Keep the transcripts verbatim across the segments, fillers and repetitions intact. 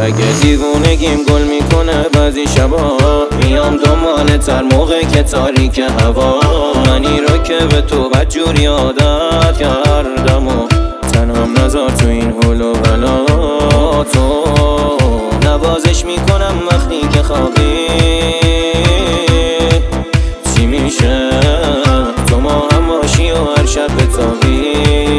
رگ دیوونگیم گل میکنه بعضی شبا، میام دنبالت هر موقع که تاریک هوا. منی رو که به تو بدجوری عادت کردم و تنهام نذار تو این حول و بلا. تو نوازش میکنم وقتی که خوابی، چی میشه تو ما هم باشی و هر شب بتابی.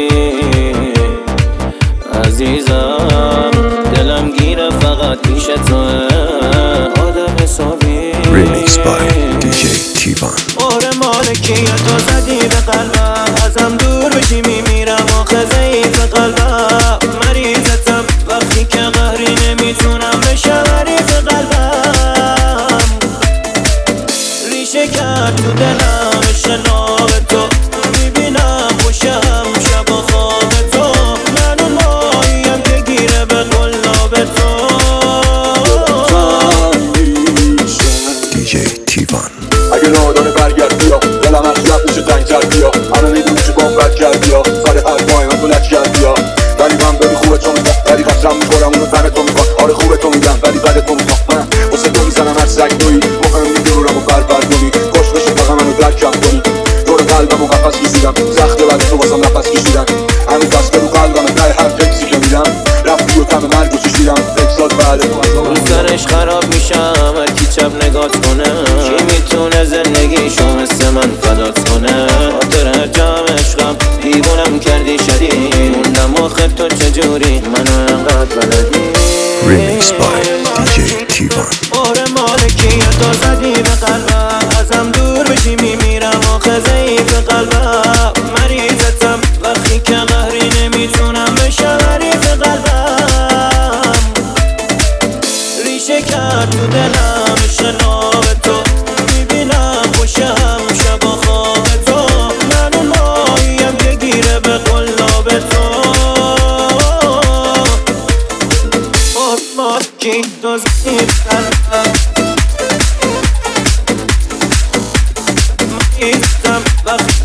عزیزم دلم گیره فقط پیش توه، آدم حسابی. Remix by دی جی تیوان. آره مالکیتو زدی به قلبم، ازم دور بشی میمیرم آخه ضعیف قلبم. مریضتم وقتی که قهری نمیتونم بشم حریف قلبم. ریشه کرد تو دلم عشق ناب تو، میبینم خوشم شب و خواب تو. من اون ماهیم که گیره به قلاب تو. دی جی تیوان. اگه راه داره برگرد بیا، دلم از لب میشه تنگ‌تر بیا. همه میدونی که بام بد کرد بیا، سر هر پای من تو لک کرد بیا. ولی من ببین خوبه تو میگم، ولی قسم میخورم اونو تن تو میخواد. آره خوبه تو میگم ولی بده تو میخواد. من واسه تو میزنم هر سگ تویی، مهم میدورم و بربر کنی. خوش بشه فقط منو درکم کنی. دور قلبم و قفص کشیدم، سخته ولی تو واسم نفس کشیدن. همین بسته رو قلبم ته هر فکسی که میدم. رفتی و تم مرگ و چشیدم اکسات بعد تو سرش خراب میشم هر کی چپ نگات کنه. کی میتونه زندگیشو مثل من فدات کنه؟ خاطر جام عشقم دیوونم کردی شدید، موندم آخر تو چجوری منو انقدر بلدی. Remix by دی جی تیوان. آره مالکیتو زدی به قلبم، ازم دور بشی میمیرم آخه ضعیف قلبم. مریضتم وقتی که قهری نمیتونم بشم حریف قلبم. ریشه کرد تو دلم عشق ناب تو، میبینم خوشم شب و خواب تو. من اون ماهیم که گیره به قلاب تو. مالکیتو زدی به قلبم، مریضتم وقتی